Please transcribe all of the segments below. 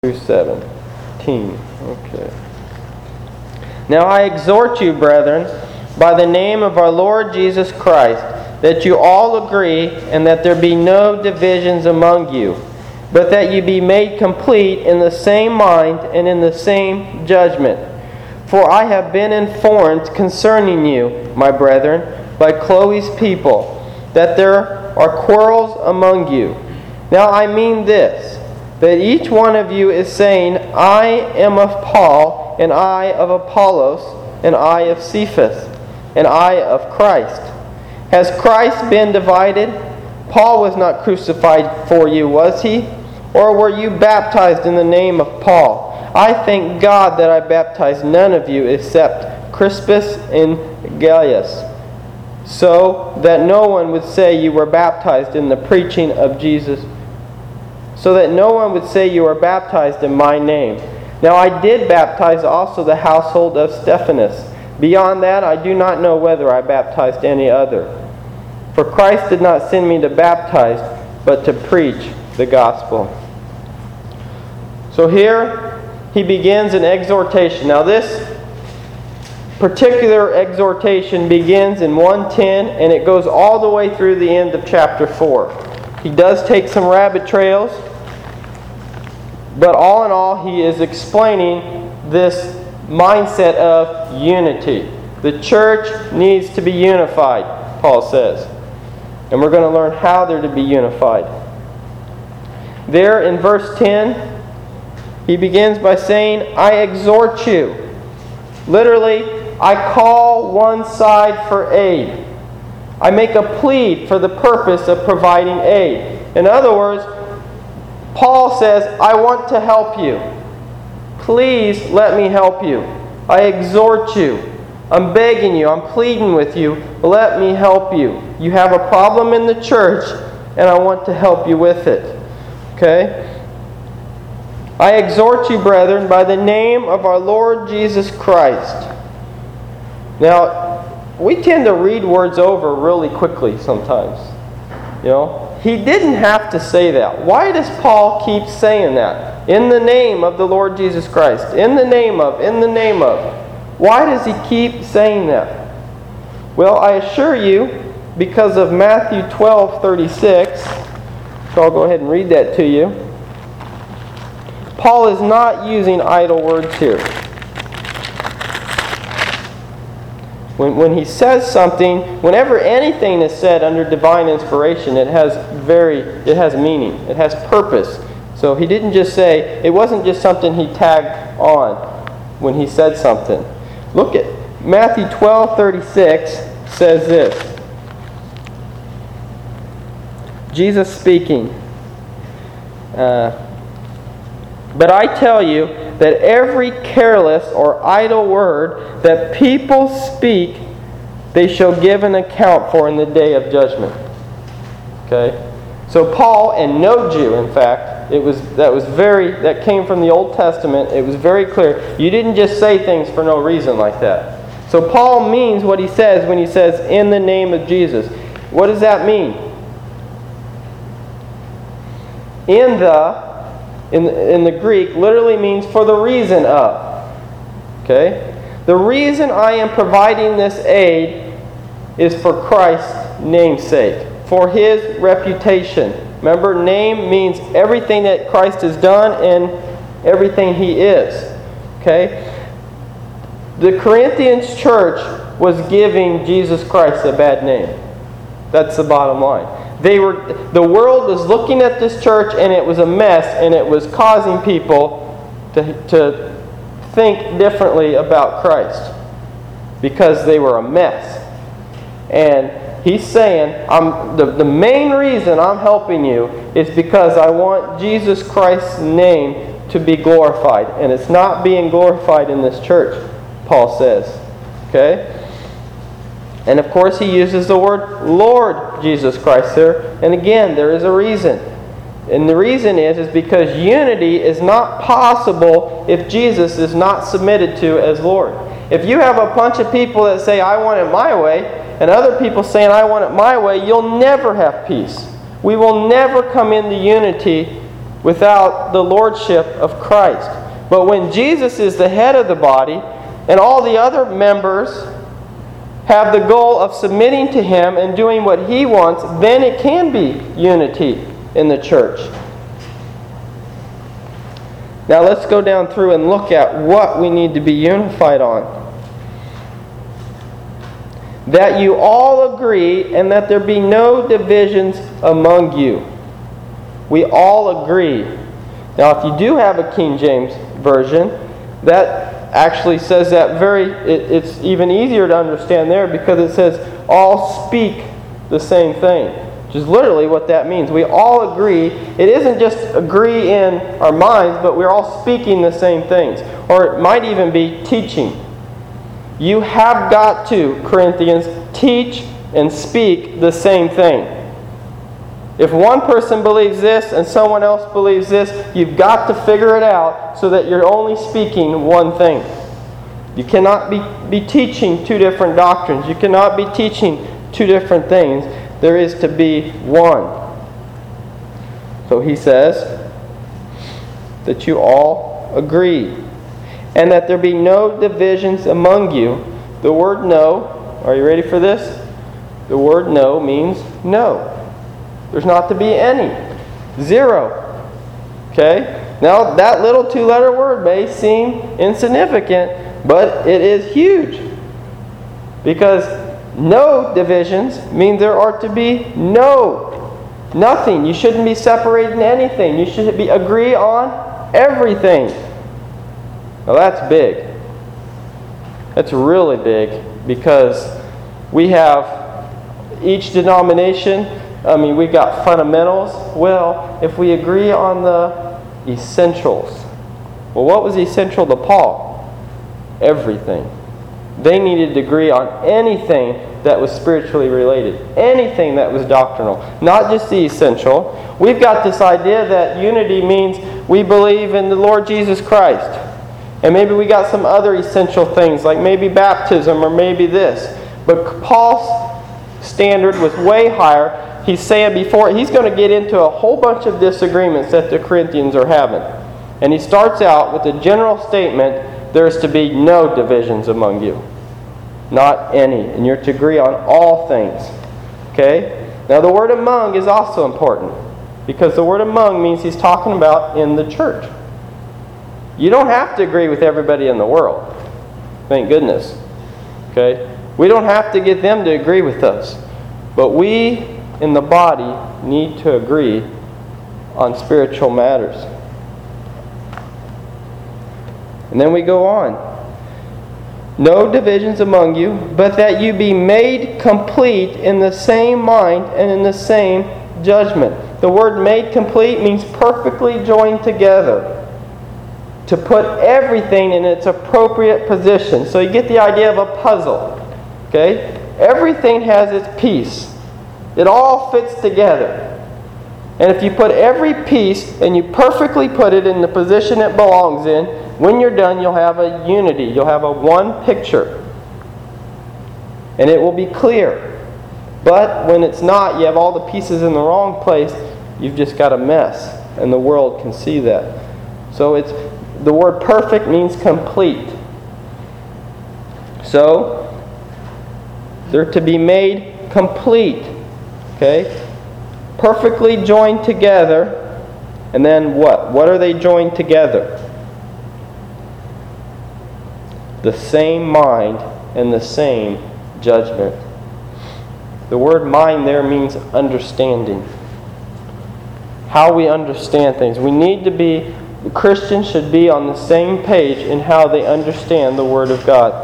through 17. Okay. Now I exhort you, brethren, by the name of our Lord Jesus Christ, that you all agree, and that there be no divisions among you, but that you be made complete in the same mind and in the same judgment. For I have been informed concerning you, my brethren, by Chloe's people, that there are quarrels among you. Now I mean this, that each one of you is saying, I am of Paul, and I of Apollos, and I of Cephas, and I of Christ. Has Christ been divided? Paul was not crucified for you, was he? Or were you baptized in the name of Paul? I thank God that I baptized none of you except Crispus and Gaius, so that no one would say you were baptized in the preaching of Jesus, so that no one would say you were baptized in my name. Now I did baptize also the household of Stephanas. Beyond that, I do not know whether I baptized any other. For Christ did not send me to baptize, but to preach the gospel. So here he begins an exhortation. Now this particular exhortation begins in 1:10, and it goes all the way through the end of chapter 4. He does take some rabbit trails, but all in all, he is explaining this mindset of unity. The church needs to be unified, Paul says. And we're going to learn how they're to be unified. There in verse 10, he begins by saying, I exhort you. Literally, I call one side for aid. I make a plea for the purpose of providing aid. In other words, Paul says, I want to help you. Please let me help you. I exhort you. I'm begging you. I'm pleading with you. Let me help you. You have a problem in the church, and I want to help you with it. Okay? I exhort you, brethren, by the name of our Lord Jesus Christ. Now, we tend to read words over really quickly sometimes. You know? He didn't have to say that. Why does Paul keep saying that? In the name of the Lord Jesus Christ. In the name of. In the name of. Why does he keep saying that? Well, I assure you, because of Matthew 12:36, so I'll go ahead and read that to you. Paul is not using idle words here. When he says something, whenever anything is said under divine inspiration, it has meaning. It has purpose. So he didn't just say, it wasn't just something he tagged on when he said something. Look at Matthew 12:36 says this. Jesus speaking. But I tell you that every careless or idle word that people speak, they shall give an account for in the day of judgment. Okay? So Paul, and no Jew, in fact, that came from the Old Testament. It was very clear. You didn't just say things for no reason like that. So Paul means what he says when he says, in the name of Jesus. What does that mean? In the Greek literally means for the reason of. Okay? The reason I am providing this aid is for Christ's namesake, for His reputation. Remember, name means everything that Christ has done and everything He is. Okay? The Corinthians church was giving Jesus Christ a bad name. That's the bottom line. The world was looking at this church, and it was a mess, and it was causing people to think differently about Christ because they were a mess. And he's saying, the main reason I'm helping you is because I want Jesus Christ's name to be glorified. And it's not being glorified in this church, Paul says. Okay? And of course he uses the word Lord Jesus Christ there. And again, there is a reason. And the reason is because unity is not possible if Jesus is not submitted to as Lord. If you have a bunch of people that say, I want it my way, and other people saying, I want it my way, you'll never have peace. We will never come into unity without the lordship of Christ. But when Jesus is the head of the body, and all the other members have the goal of submitting to Him and doing what He wants, then it can be unity in the church. Now let's go down through and look at what we need to be unified on. That you all agree and that there be no divisions among you. We all agree. Now if you do have a King James Version, that actually says that it's even easier to understand there, because it says all speak the same thing, which is literally what that means. We all agree. It isn't just agree in our minds, but we're all speaking the same things. Or it might even be teaching. You have got to, Corinthians, teach and speak the same thing. If one person believes this and someone else believes this, you've got to figure it out so that you're only speaking one thing. You cannot be teaching two different doctrines. You cannot be teaching two different things. There is to be one. So he says that you all agree, and that there be no divisions among you. The word no, are you ready for this? The word no means no. There's not to be any. Zero. Okay? Now, that little two-letter word may seem insignificant, but it is huge. Because no divisions means there are to be nothing. You shouldn't be separating anything. You should agree on everything. Now that's big. That's really big, because we have each denomination. We've got fundamentals. Well, if we agree on the essentials. Well, what was essential to Paul? Everything. They needed to agree on anything that was spiritually related. Anything that was doctrinal. Not just the essential. We've got this idea that unity means we believe in the Lord Jesus Christ. And maybe we got some other essential things, like maybe baptism or maybe this. But Paul's standard was way higher. He's saying before, he's going to get into a whole bunch of disagreements that the Corinthians are having. And he starts out with a general statement, there's to be no divisions among you. Not any. And you're to agree on all things. Okay? Now the word among is also important, because the word among means he's talking about in the church. You don't have to agree with everybody in the world. Thank goodness. Okay? We don't have to get them to agree with us. But we in the body need to agree on spiritual matters. And then we go on. No divisions among you, but that you be made complete in the same mind and in the same judgment. The word made complete means perfectly joined together. To put everything in its appropriate position. So you get the idea of a puzzle. Okay? Everything has its piece. It all fits together. And if you put every piece and you perfectly put it in the position it belongs in, when you're done you'll have a unity. You'll have a one picture. And it will be clear. But when it's not, you have all the pieces in the wrong place, you've just got a mess. And the world can see that. So the word perfect means complete. So, they're to be made complete. Okay? Perfectly joined together. And then what? What are they joined together? The same mind and the same judgment. The word mind there means understanding. How we understand things. Christians should be on the same page in how they understand the Word of God.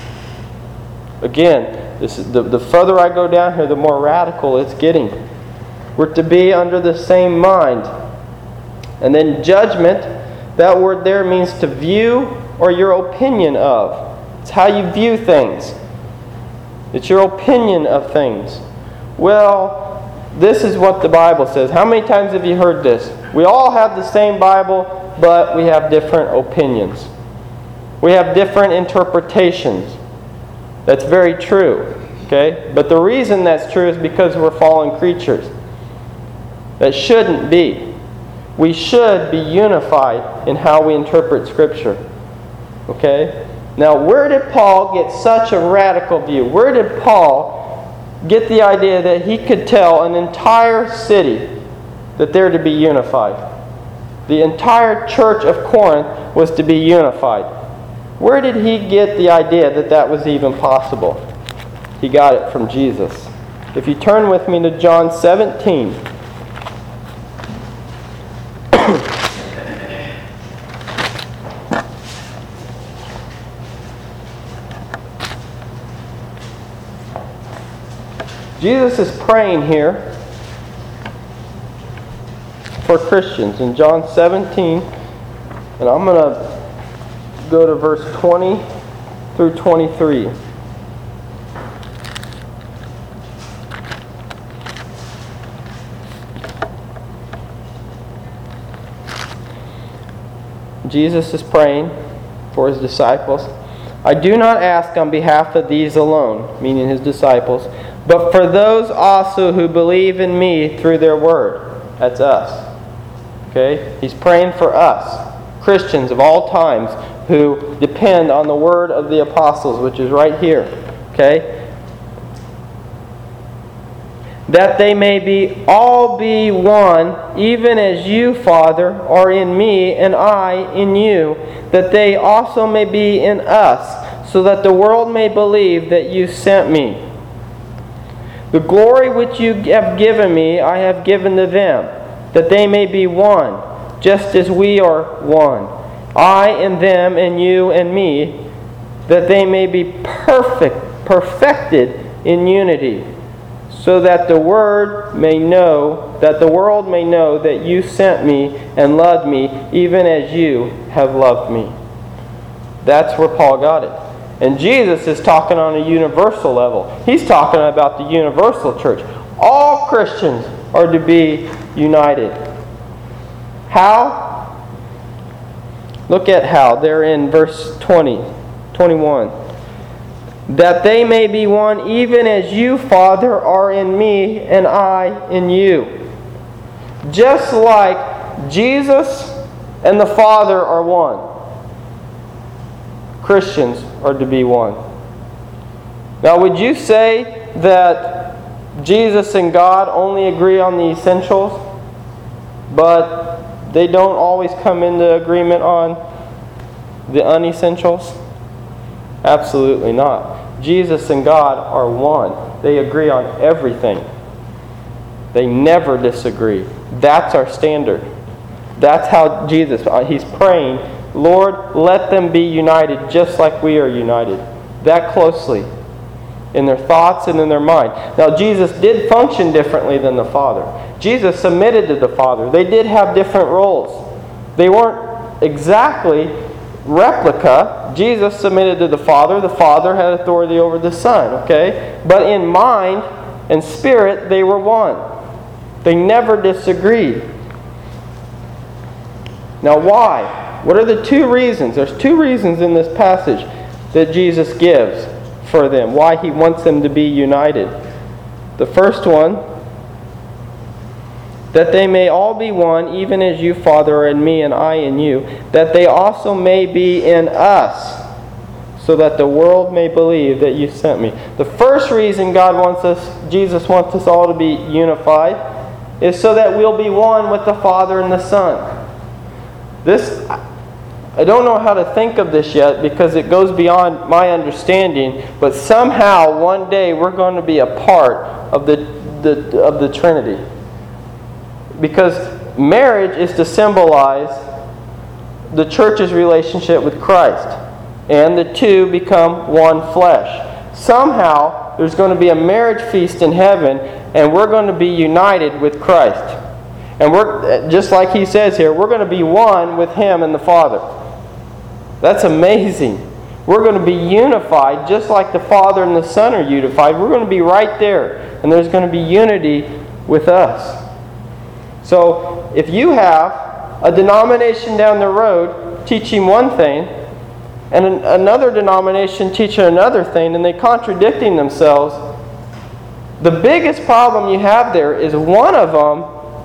Again, this is the further I go down here, the more radical it's getting. We're to be under the same mind. And then judgment, that word there means to view or your opinion of. It's how you view things. It's your opinion of things. Well, this is what the Bible says. How many times have you heard this? We all have the same Bible, but we have different opinions. We have different interpretations. That's very true. Okay? But the reason that's true is because we're fallen creatures. That shouldn't be. we should be unified in how we interpret Scripture. Okay? Now, where did Paul get such a radical view? Where did Paul get the idea that he could tell an entire city that they're to be unified? The entire church of Corinth was to be unified. Where did he get the idea that that was even possible? He got it from Jesus. If you turn with me to John 17. Jesus is praying here for Christians in John 17, and I'm going to go to verse 20 through 23. Jesus is praying for his disciples. I do not ask on behalf of these alone, meaning his disciples, but for those also who believe in me through their word. That's us. Okay? He's praying for us, Christians of all times, who depend on the word of the apostles, which is right here. Okay? That they may all be one, even as you, Father, are in me, and I in you, that they also may be in us, so that the world may believe that you sent me. The glory which you have given me, I have given to them, that they may be one, just as we are one. I and them, and you and me, that they may be perfected in unity, so that the world may know that you sent me and loved me, even as you have loved me. That's where Paul got it. And Jesus is talking on a universal level. He's talking about the universal church. All Christians are to be united. How? Look at how. They're in verse 21. That they may be one, even as you, Father, are in me, and I in you. Just like Jesus and the Father are one, Christians are to be one. Now, would you say that Jesus and God only agree on the essentials, but they don't always come into agreement on the unessentials? Absolutely not. Jesus and God are one. They agree on everything. They never disagree. That's our standard. That's how Jesus, he's praying, Lord, let them be united just like we are united. That closely. In their thoughts and in their mind. Now, Jesus did function differently than the Father. Jesus submitted to the Father. They did have different roles. They weren't exactly replica. Jesus submitted to the Father. The Father had authority over the Son. Okay? But in mind and spirit, they were one. They never disagreed. Now, why? What are the two reasons? There's two reasons in this passage that Jesus gives for them, why he wants them to be united. The first one, that they may all be one, even as you, Father, are in me and I in you, that they also may be in us, so that the world may believe that you sent me. The first reason Jesus wants us all to be unified, is so that we'll be one with the Father and the Son. I don't know how to think of this yet because it goes beyond my understanding, but somehow one day we're going to be a part of the Trinity. Because marriage is to symbolize the church's relationship with Christ, and the two become one flesh. Somehow there's going to be a marriage feast in heaven, and we're going to be united with Christ. And we're, just like he says here, we're going to be one with him and the Father. That's amazing. We're going to be unified just like the Father and the Son are unified. We're going to be right there. And there's going to be unity with us. So if you have a denomination down the road teaching one thing and another denomination teaching another thing and they contradicting themselves, the biggest problem you have there is one of them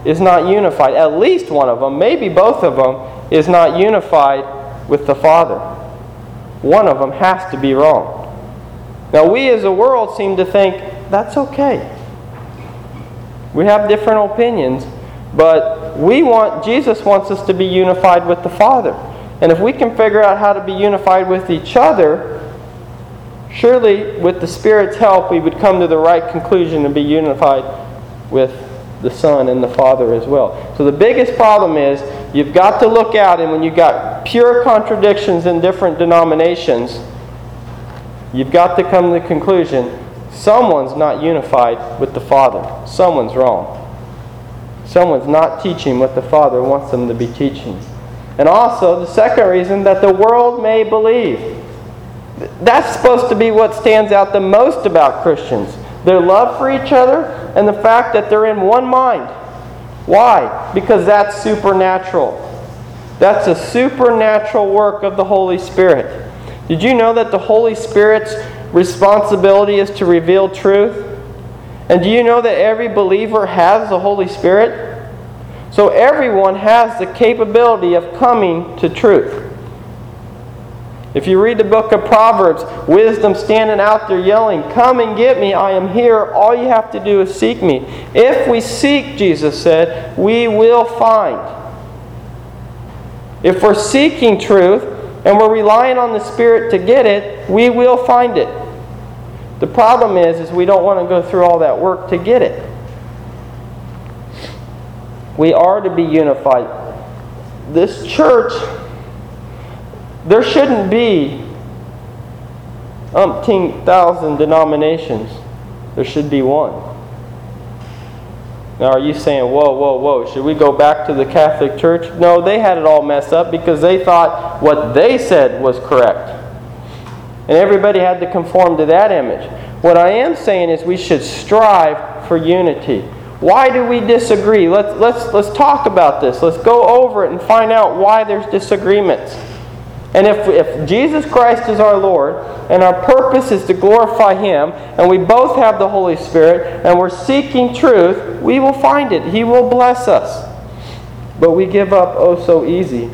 is not unified. At least one of them, maybe both of them, is not unified with the Father. One of them has to be wrong. Now we as a world seem to think that's okay. We have different opinions, but Jesus wants us to be unified with the Father. And if we can figure out how to be unified with each other, surely with the Spirit's help we would come to the right conclusion and be unified with the Son and the Father as well. So the biggest problem is you've got to look out, and when you've got pure contradictions in different denominations, you've got to come to the conclusion someone's not unified with the Father. Someone's wrong. Someone's not teaching what the Father wants them to be teaching. And also, the second reason, that the world may believe. That's supposed to be what stands out the most about Christians. Their love for each other and the fact that they're in one mind. Why? Because that's supernatural. That's a supernatural work of the Holy Spirit. Did you know that the Holy Spirit's responsibility is to reveal truth? And do you know that every believer has the Holy Spirit? So everyone has the capability of coming to truth. If you read the book of Proverbs, wisdom standing out there yelling, "Come and get me, I am here. All you have to do is seek me." If we seek, Jesus said, we will find. If we're seeking truth and we're relying on the Spirit to get it, we will find it. The problem is we don't want to go through all that work to get it. We are to be unified. This church, there shouldn't be umpteen thousand denominations. There should be one. Now, are you saying, whoa, should we go back to the Catholic Church? No, they had it all messed up because they thought what they said was correct. And everybody had to conform to that image. What I am saying is we should strive for unity. Why do we disagree? Let's talk about this. Let's go over it and find out why there's disagreements. And if Jesus Christ is our Lord, and our purpose is to glorify Him, and we both have the Holy Spirit, and we're seeking truth, we will find it. He will bless us. But we give up oh so easy.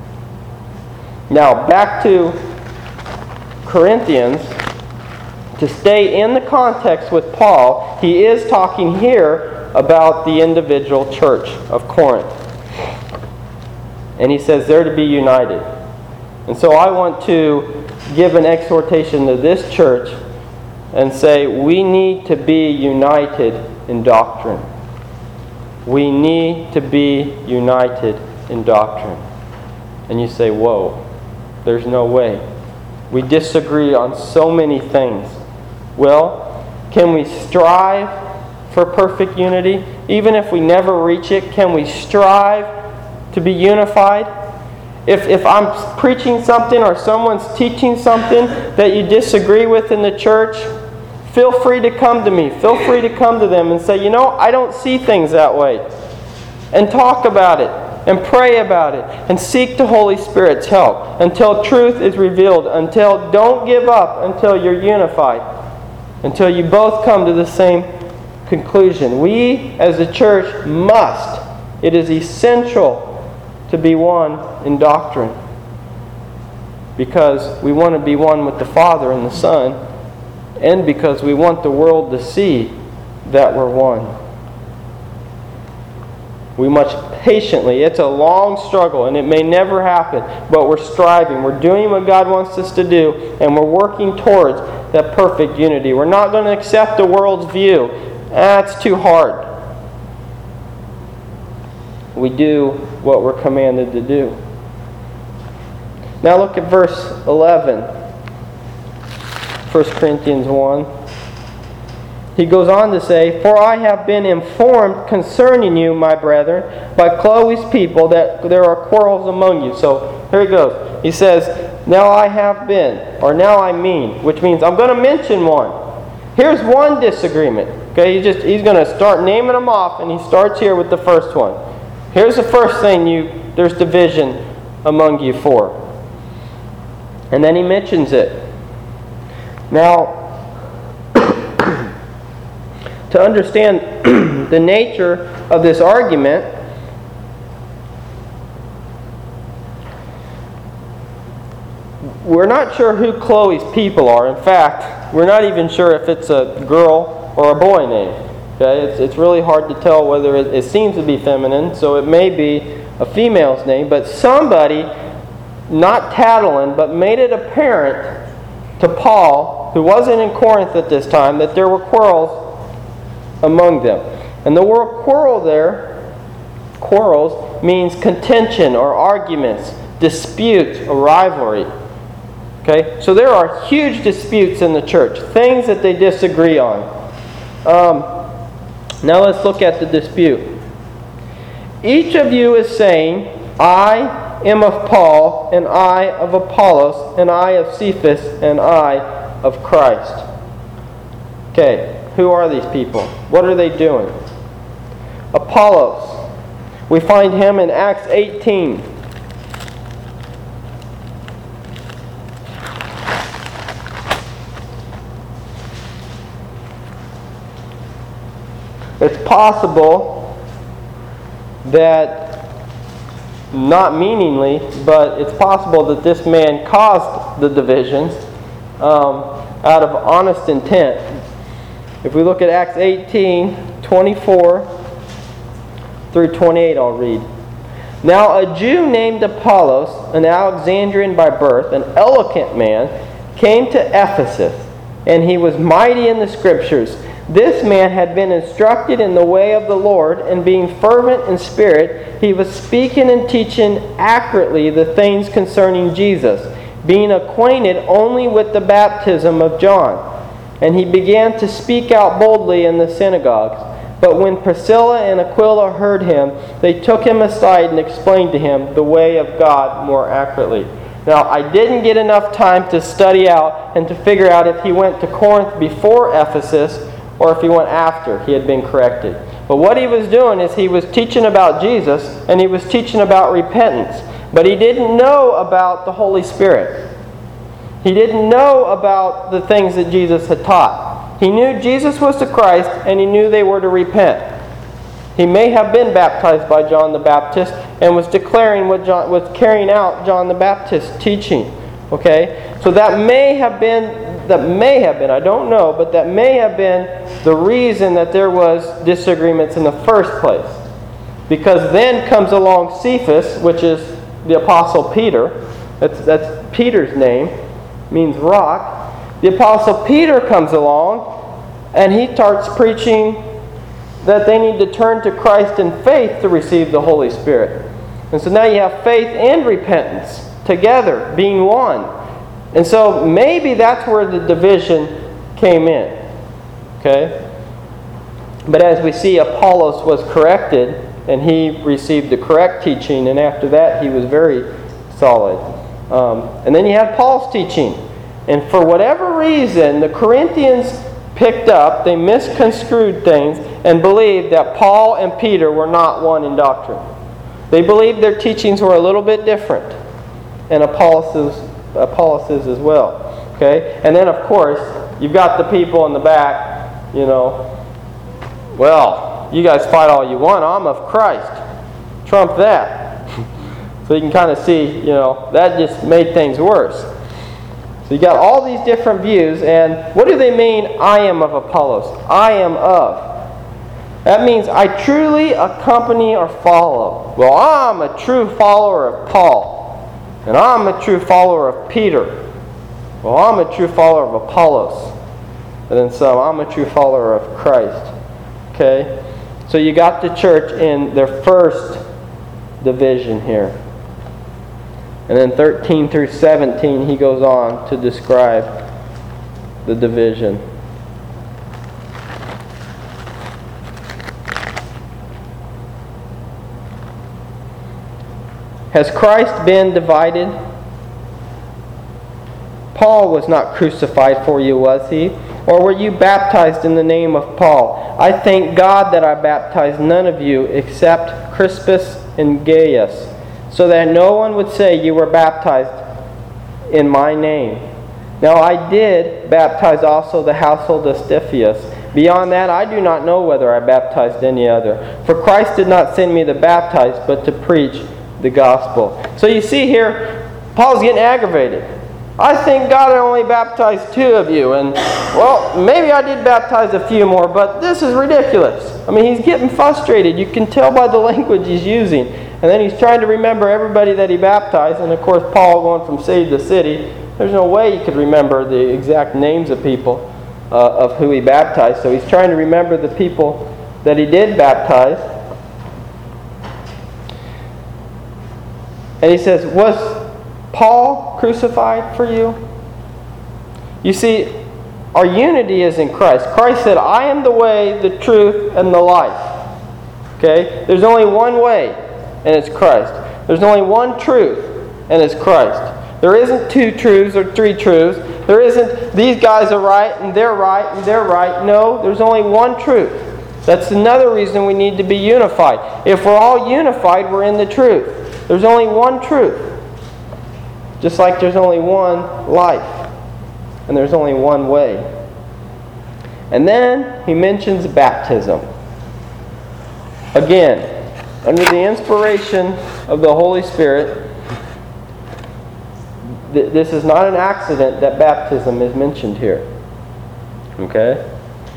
Now, back to Corinthians. To stay in the context with Paul, he is talking here about the individual church of Corinth. And he says they're to be united. And so I want to give an exhortation to this church and say we need to be united in doctrine. We need to be united in doctrine. And you say, whoa, there's no way. We disagree on so many things. Well, can we strive for perfect unity? Even if we never reach it, can we strive to be unified? If I'm preaching something or someone's teaching something that you disagree with in the church, feel free to come to me. Feel free to come to them and say, I don't see things that way. And talk about it. And pray about it. And seek the Holy Spirit's help until truth is revealed. Don't give up until you're unified. Until you both come to the same conclusion. We as a church must. It is essential to be one in doctrine. Because we want to be one with the Father and the Son. And because we want the world to see that we're one. We must patiently. It's a long struggle and it may never happen. But we're striving. We're doing what God wants us to do. And we're working towards that perfect unity. We're not going to accept the world's view. That's too hard. We do what we're commanded to do. Now look at verse 11. 1 Corinthians 1. He goes on to say, "For I have been informed concerning you, my brethren, by Chloe's people, that there are quarrels among you." So here he goes. He says, "Now I have been," or "now I mean," which means I'm going to mention one. Here's one disagreement. Okay, he's going to start naming them off, and he starts here with the first one. Here's the first thing there's division among you for. And then he mentions it. Now, to understand the nature of this argument, we're not sure who Chloe's people are. In fact, we're not even sure if it's a girl or a boy name. Okay? It's really hard to tell whether it seems to be feminine, so it may be a female's name, but somebody, not Tattling, but made it apparent to Paul, who wasn't in Corinth at this time, that there were quarrels among them. And the word quarrel there, quarrels, means contention or arguments, disputes or rivalry. Okay? So there are huge disputes in the church, things that they disagree on. Now let's look at the dispute. Each of you is saying, I am of Paul, and I of Apollos, and I of Cephas, and I of Christ. Okay, who are these people? What are they doing? Apollos. We find him in Acts 18. It's possible that, not meaningly, but it's possible that this man caused the divisions out of honest intent. If we look at Acts 18, 24 through 28, I'll read. Now a Jew named Apollos, an Alexandrian by birth, an eloquent man, came to Ephesus, and he was mighty in the Scriptures. This man had been instructed in the way of the Lord, and being fervent in spirit, he was speaking and teaching accurately the things concerning Jesus, being acquainted only with the baptism of John. And he began to speak out boldly in the synagogues. But when Priscilla and Aquila heard him, they took him aside and explained to him the way of God more accurately. Now, I didn't get enough time to study out and to figure out if he went to Corinth before Ephesus or if he went after he had been corrected. But what he was doing is he was teaching about Jesus, and he was teaching about repentance. But he didn't know about the Holy Spirit. He didn't know about the things that Jesus had taught. He knew Jesus was the Christ, and he knew they were to repent. He may have been baptized by John the Baptist and was declaring was carrying out John the Baptist's teaching. Okay? So that may have been, I don't know, but that may have been the reason that there was disagreements in the first place. Because then comes along Cephas, which is the Apostle Peter. That's Peter's name, means rock. The Apostle Peter comes along, and he starts preaching that they need to turn to Christ in faith to receive the Holy Spirit. And so now you have faith and repentance together, being one. And so maybe that's where the division came in. Okay? But as we see, Apollos was corrected, and he received the correct teaching, and after that he was very solid. And then you had Paul's teaching. And for whatever reason, the Corinthians picked up, they misconstrued things, and believed that Paul and Peter were not one in doctrine. They believed their teachings were a little bit different, and Apollos' as well. Okay? And then, of course, you've got the people in the back, well, you guys fight all you want, I'm of Christ. Trump that. So you can kind of see, that just made things worse. So you got all these different views, and what do they mean, I am of Apollos? I am of. That means I truly accompany or follow. Well, I'm a true follower of Paul. And I'm a true follower of Peter. Well, I'm a true follower of Apollos. And then some, I'm a true follower of Christ. Okay? So you got the church in their first division here. And then 13 through 17, he goes on to describe the division. Has Christ been divided? Paul was not crucified for you, was he? Or were you baptized in the name of Paul? I thank God that I baptized none of you except Crispus and Gaius, so that no one would say you were baptized in my name. Now I did baptize also the household of Stephanas, Beyond that, I do not know whether I baptized any other. For Christ did not send me to baptize, but to preach the gospel. So you see here, Paul's getting aggravated. I think God only baptized 2 of you, and, well, maybe I did baptize a few more, but this is ridiculous. I mean, he's getting frustrated. You can tell by the language he's using. And then he's trying to remember everybody that he baptized, and of course, Paul going from city to city, there's no way he could remember the exact names of people of who he baptized. So he's trying to remember the people that he did baptize. And he says, was Paul crucified for you? You see, our unity is in Christ. Christ said, I am the way, the truth, and the life. Okay? There's only one way, and it's Christ. There's only one truth, and it's Christ. There isn't 2 truths or 3 truths. There isn't these guys are right, and they're right, and they're right. No, there's only one truth. That's another reason we need to be unified. If we're all unified, we're in the truth. There's only one truth. Just like there's only one life. And there's only one way. And then he mentions baptism. Again, under the inspiration of the Holy Spirit, this is not an accident that baptism is mentioned here. Okay?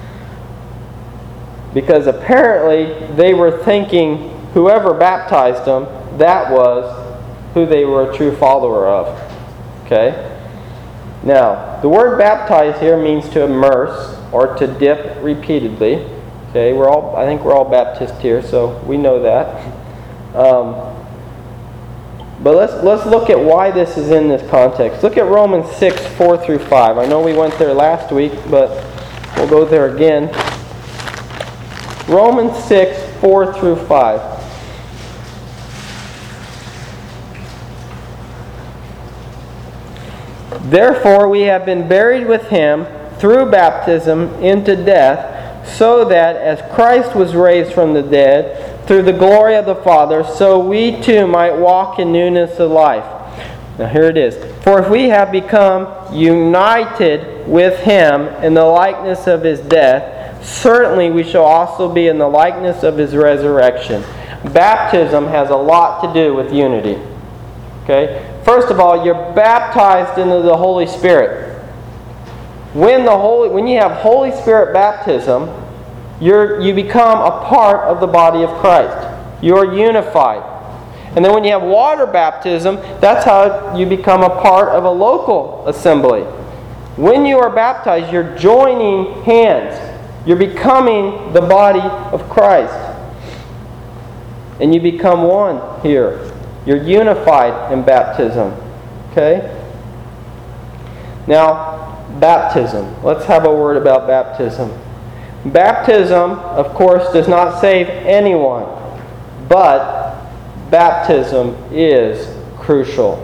Because apparently they were thinking whoever baptized them, that was who they were a true follower of. Okay? Now, the word baptize here means to immerse or to dip repeatedly. Okay, I think we're all Baptist here, so we know that. But let's look at why this is in this context. Look at Romans 6, 4 through 5. I know we went there last week, but we'll go there again. Romans 6, 4 through 5. Therefore we have been buried with him through baptism into death, so that as Christ was raised from the dead through the glory of the Father, so we too might walk in newness of life. Now here it is. For if we have become united with him in the likeness of his death, certainly we shall also be in the likeness of his resurrection. Baptism has a lot to do with unity. Okay? First of all, you're baptized into the Holy Spirit. When you have Holy Spirit baptism, you become a part of the body of Christ. You're unified. And then when you have water baptism, that's how you become a part of a local assembly. When you are baptized, you're joining hands. You're becoming the body of Christ. And you become one here. You're unified in baptism. Okay? Now, baptism. Let's have a word about baptism. Baptism, of course, does not save anyone. But baptism is crucial.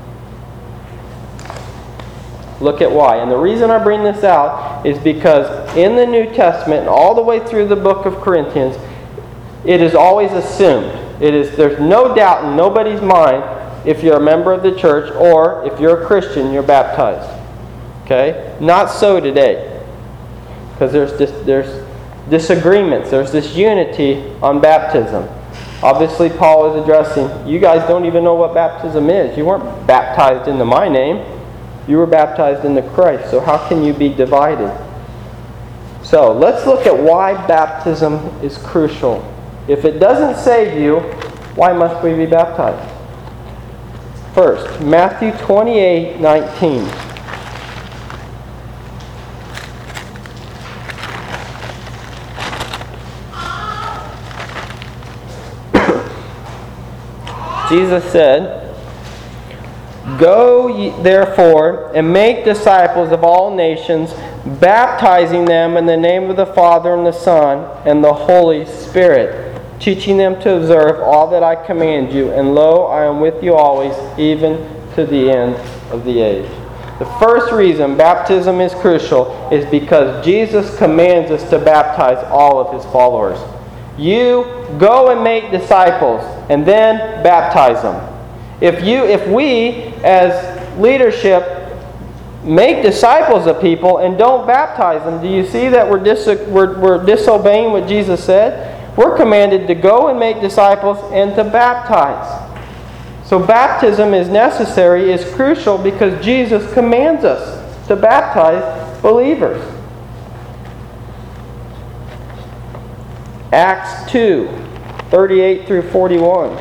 Look at why. And the reason I bring this out is because in the New Testament and all the way through the book of Corinthians, it is always assumed. There's no doubt in nobody's mind if you're a member of the church or if you're a Christian, you're baptized. Okay? Not so today. Because there's disagreements. There's this unity on baptism. Obviously, Paul is addressing, you guys don't even know what baptism is. You weren't baptized into my name. You were baptized into Christ. So how can you be divided? So let's look at why baptism is crucial. If it doesn't save you, why must we be baptized? First, Matthew 28:19. Jesus said, Go ye therefore and make disciples of all nations, baptizing them in the name of the Father and the Son and the Holy Spirit, teaching them to observe all that I command you. And lo, I am with you always, even to the end of the age. The first reason baptism is crucial is because Jesus commands us to baptize all of His followers. You go and make disciples and then baptize them. If we as leadership make disciples of people and don't baptize them. Do you see that we're disobeying what Jesus said? We're commanded to go and make disciples and to baptize. So baptism is necessary, is crucial, because Jesus commands us to baptize believers. Acts 2, 38 through 41.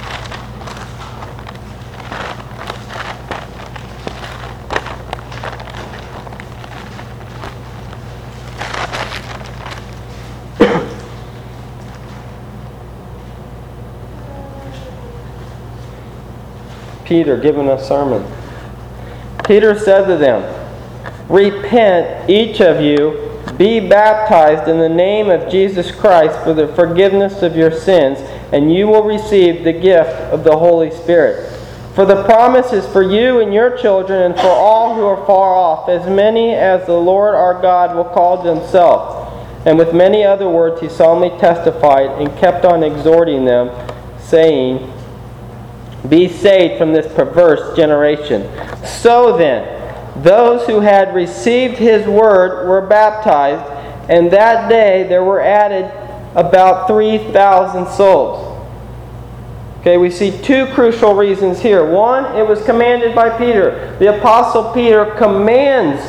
Peter giving a sermon. Peter said to them, "Repent, each of you, be baptized in the name of Jesus Christ for the forgiveness of your sins, and you will receive the gift of the Holy Spirit. For the promise is for you and your children and for all who are far off, as many as the Lord our God will call to himself." And with many other words he solemnly testified and kept on exhorting them, saying, "Be saved from this perverse generation." So then, those who had received his word were baptized, and that day there were added about 3,000 souls. Okay, we see two crucial reasons here. One, it was commanded by Peter. The Apostle Peter commands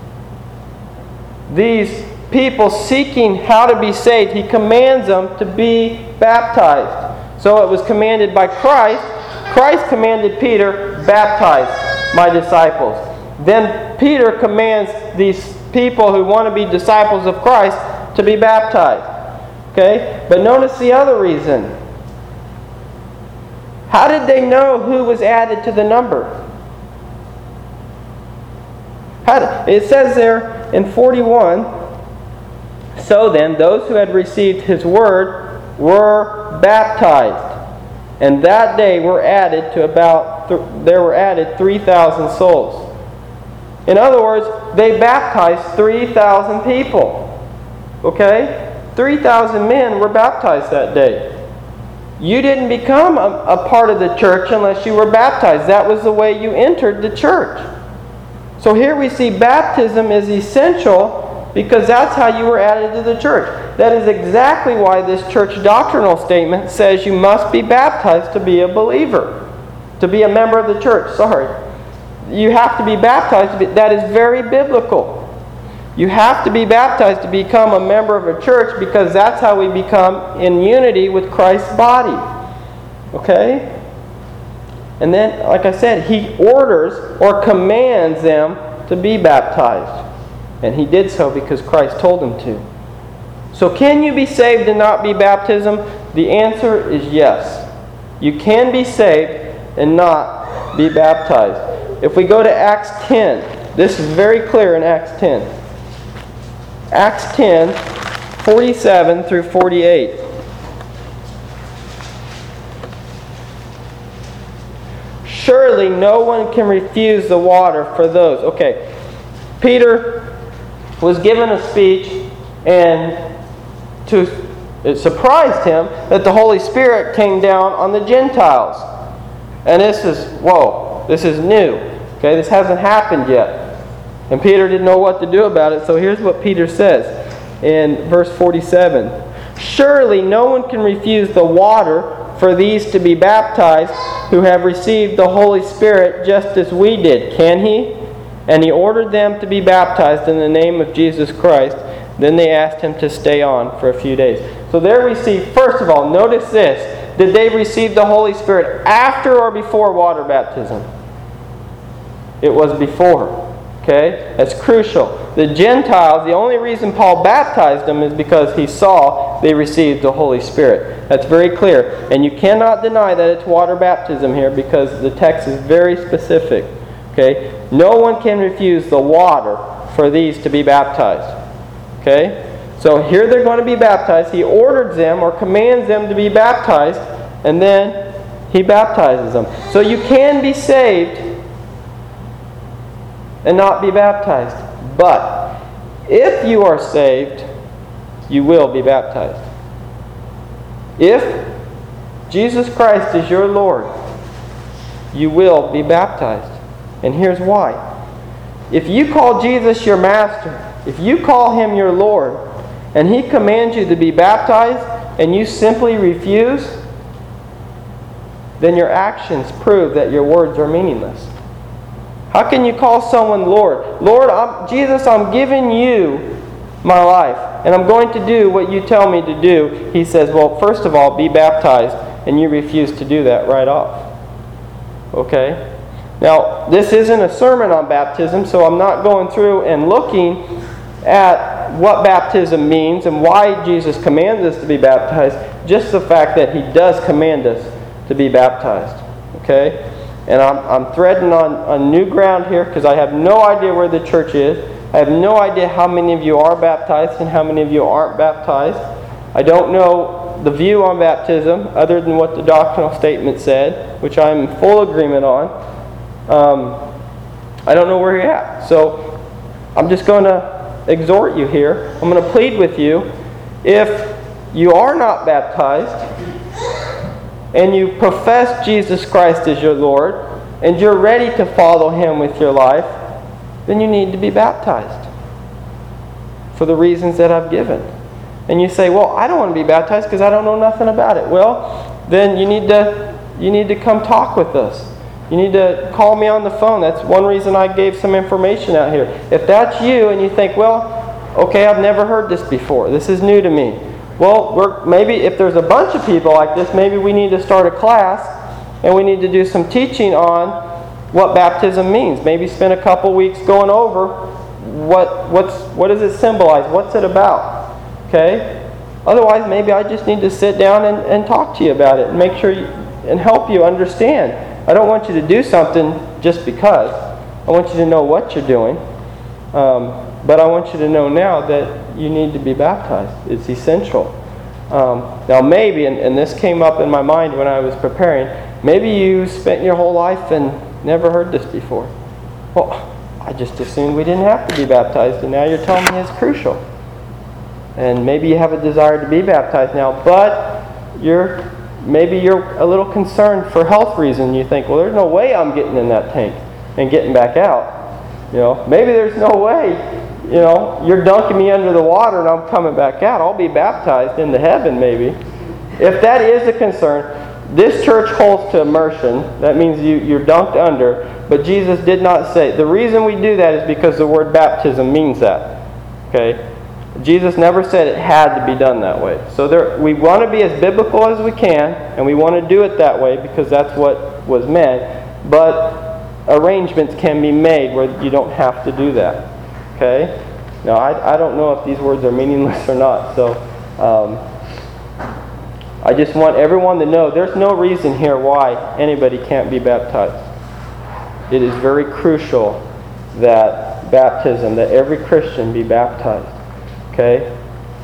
these people seeking how to be saved. He commands them to be baptized. So it was commanded by Christ. Christ commanded Peter, "Baptize my disciples." Then Peter commands these people who want to be disciples of Christ to be baptized. Okay? But notice the other reason. How did they know who was added to the number? It says there in 41, "So then, those who had received his word were baptized. And that day there were added 3,000 souls." In other words, they baptized 3,000 people. Okay? 3,000 men were baptized that day. You didn't become a part of the church unless you were baptized. That was the way you entered the church. So here we see baptism is essential because that's how you were added to the church. That is exactly why this church doctrinal statement says you must be baptized to be a believer, to be a member of the church. You have to be baptized. That is very biblical. You have to be baptized to become a member of a church, because that's how we become in unity with Christ's body. Okay? And then, like I said, he orders or commands them to be baptized. And he did so because Christ told him to. So can you be saved and not be baptism? The answer is yes. You can be saved and not be baptized. If we go to Acts 10, this is very clear in Acts 10. Acts 10, 47 through 48. "Surely no one can refuse the water for those." Okay, Peter was given a speech, and it surprised him that the Holy Spirit came down on the Gentiles. And this is new. Okay, this hasn't happened yet. And Peter didn't know what to do about it, so here's what Peter says in verse 47. "Surely no one can refuse the water for these to be baptized who have received the Holy Spirit just as we did, can he?" And he ordered them to be baptized in the name of Jesus Christ. Then they asked him to stay on for a few days. So there we see, first of all, notice this. Did they receive the Holy Spirit after or before water baptism? It was before. Okay? That's crucial. The Gentiles, the only reason Paul baptized them is because he saw they received the Holy Spirit. That's very clear. And you cannot deny that it's water baptism here because the text is very specific. Okay? No one can refuse the water for these to be baptized. Okay? So here they're going to be baptized. He orders them or commands them to be baptized, and then he baptizes them. So you can be saved and not be baptized. But if you are saved, you will be baptized. If Jesus Christ is your Lord, you will be baptized. And here's why. If you call Jesus your master, if you call him your Lord, and he commands you to be baptized, and you simply refuse, then your actions prove that your words are meaningless. How can you call someone Lord? Lord, Jesus, I'm giving you my life, and I'm going to do what you tell me to do. He says, well, first of all, be baptized, and you refuse to do that right off. Okay? Now, this isn't a sermon on baptism, so I'm not going through and looking at what baptism means and why Jesus commands us to be baptized, just the fact that he does command us to be baptized. Okay? And I'm threading on new ground here because I have no idea where the church is. I have no idea how many of you are baptized and how many of you aren't baptized. I don't know the view on baptism other than what the doctrinal statement said, which I'm in full agreement on. I don't know where you're at. So I'm just going to exhort you here. I'm going to plead with you. If you are not baptized and you profess Jesus Christ as your Lord and you're ready to follow him with your life, then you need to be baptized for the reasons that I've given. And you say, well, I don't want to be baptized because I don't know nothing about it. Well, then you need to come talk with us. You need to call me on the phone. That's one reason I gave some information out here. If that's you and you think, well, okay, I've never heard this before. This is new to me. Well, maybe if there's a bunch of people like this, maybe we need to start a class and we need to do some teaching on what baptism means. Maybe spend a couple weeks going over what does it symbolize? What's it about? Okay? Otherwise, maybe I just need to sit down and talk to you about it and make sure and help you understand. I don't want you to do something just because. I want you to know what you're doing. But I want you to know now that you need to be baptized. It's essential. Now maybe, and this came up in my mind when I was preparing, maybe you spent your whole life and never heard this before. Well, I just assumed we didn't have to be baptized, and now you're telling me it's crucial. And maybe you have a desire to be baptized now, but maybe you're a little concerned for health reasons. You think, well, there's no way I'm getting in that tank and getting back out. Maybe there's no way, you're dunking me under the water and I'm coming back out. I'll be baptized into heaven maybe. If that is a concern, this church holds to immersion. That means you're dunked under. But Jesus did not say. The reason we do that is because the word baptism means that. Okay? Jesus never said it had to be done that way. So we want to be as biblical as we can, and we want to do it that way because that's what was meant. But arrangements can be made where you don't have to do that. Okay? Now, I don't know if these words are meaningless or not. So I just want everyone to know there's no reason here why anybody can't be baptized. It is very crucial that that every Christian be baptized. Okay?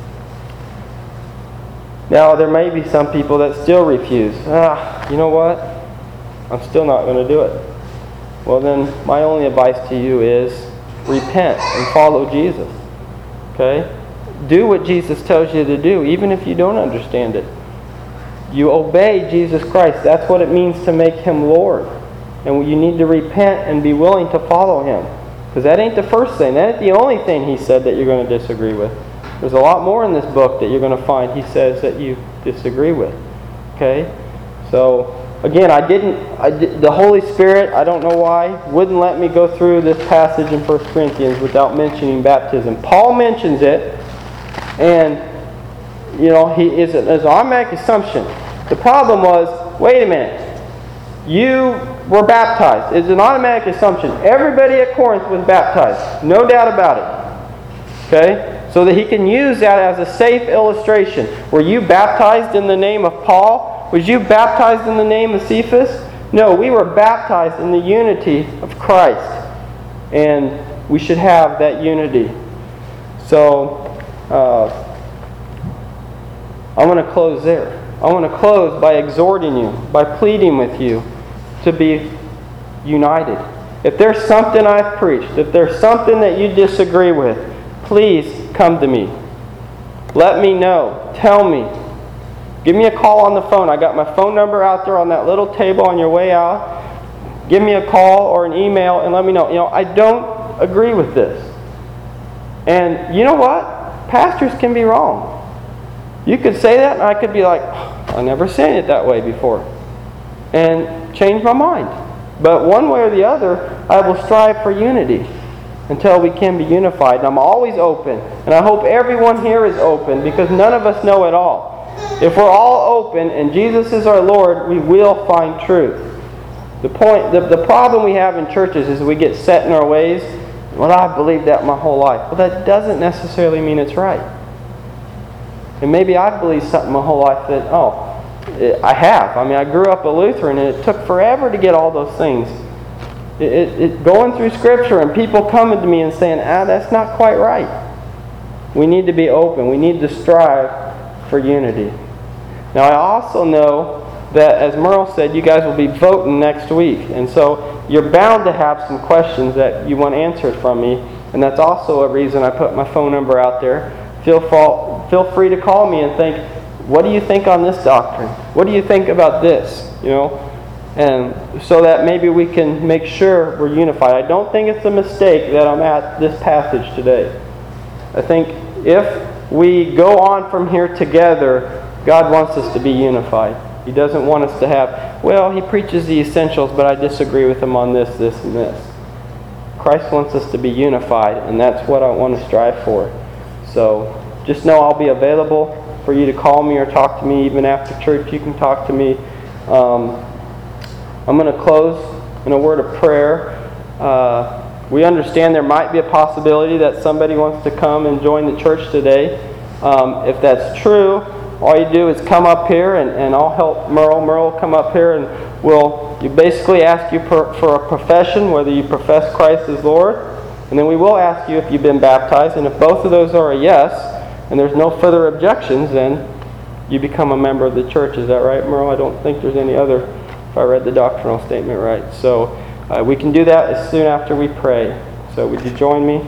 Now, there may be some people that still refuse. You know what? I'm still not going to do it. Well, then, my only advice to you is repent and follow Jesus. Okay? Do what Jesus tells you to do, even if you don't understand it. You obey Jesus Christ. That's what it means to make him Lord. And you need to repent and be willing to follow him. Because that ain't the first thing. That ain't the only thing he said that you're going to disagree with. There's a lot more in this book that you're going to find he says that you disagree with. Okay? So, again, the Holy Spirit, I don't know why, wouldn't let me go through this passage in 1 Corinthians without mentioning baptism. Paul mentions it, and it's an automatic assumption. The problem was, wait a minute, you were baptized. It's an automatic assumption. Everybody at Corinth was baptized. No doubt about it. Okay? So that he can use that as a safe illustration. Were you baptized in the name of Paul? Was you baptized in the name of Cephas? No, we were baptized in the unity of Christ. And we should have that unity. So, I want to close there. I want to close by exhorting you, by pleading with you to be united. If there's something I've preached, if there's something that you disagree with, please come to me. Let me know. Tell me. Give me a call on the phone. I got my phone number out there on that little table on your way out. Give me a call or an email and let me know. I don't agree with this. And you know what? Pastors can be wrong. You could say that and I could be like, I never seen it that way before. And change my mind. But one way or the other, I will strive for unity until we can be unified. And I'm always open. And I hope everyone here is open, because none of us know it all. If we're all open and Jesus is our Lord, we will find truth. The problem we have in churches is we get set in our ways. Well, I've believed that my whole life. Well, that doesn't necessarily mean it's right. And maybe I've believed something my whole life that, I have. I mean, I grew up a Lutheran, and it took forever to get all those things. Going through Scripture and people coming to me and saying, that's not quite right. We need to be open. We need to strive for unity. Now, I also know that, as Merle said, you guys will be voting next week. And so you're bound to have some questions that you want answered from me. And that's also a reason I put my phone number out there. Feel free to call me and think, what do you think on this doctrine? What do you think about this? And so that maybe we can make sure we're unified. I don't think it's a mistake that I'm at this passage today. I think if we go on from here together, God wants us to be unified. He doesn't want us to have, he preaches the essentials, but I disagree with him on this, this, and this. Christ wants us to be unified, and that's what I want to strive for. So just know I'll be available for you to call me or talk to me. Even after church, you can talk to me. I'm going to close in a word of prayer. We understand there might be a possibility that somebody wants to come and join the church today. If that's true, all you do is come up here, and I'll help Merle. Merle will come up here, and you basically ask you for a profession, whether you profess Christ as Lord, and then we will ask you if you've been baptized. And if both of those are a yes, and there's no further objections, then you become a member of the church. Is that right, Merle? I don't think there's any other, if I read the doctrinal statement right. So we can do that as soon after we pray. So would you join me?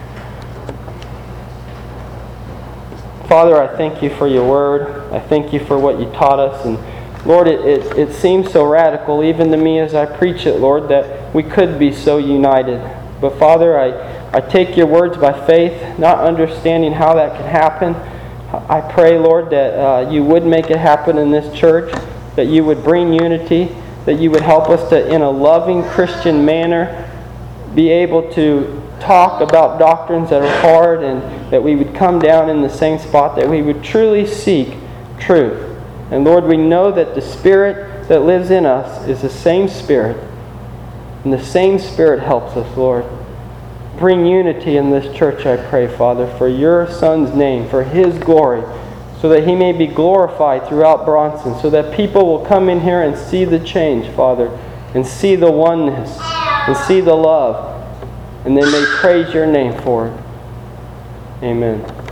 Father, I thank you for your word. I thank you for what you taught us. And Lord, it seems so radical, even to me as I preach it, Lord, that we could be so united. But Father, I take your words by faith, not understanding how that can happen. I pray, Lord, that you would make it happen in this church, that you would bring unity, that you would help us to, in a loving Christian manner, be able to talk about doctrines that are hard, and that we would come down in the same spot, that we would truly seek truth. And Lord, we know that the Spirit that lives in us is the same Spirit, and the same Spirit helps us, Lord. Bring unity in this church, I pray, Father, for your Son's name, for His glory, so that He may be glorified throughout Bronson, so that people will come in here and see the change, Father, and see the oneness, and see the love, and they may praise your name for it. Amen.